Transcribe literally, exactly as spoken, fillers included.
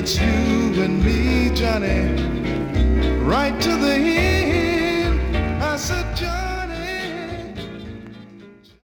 it's you and me, Johnny, right to the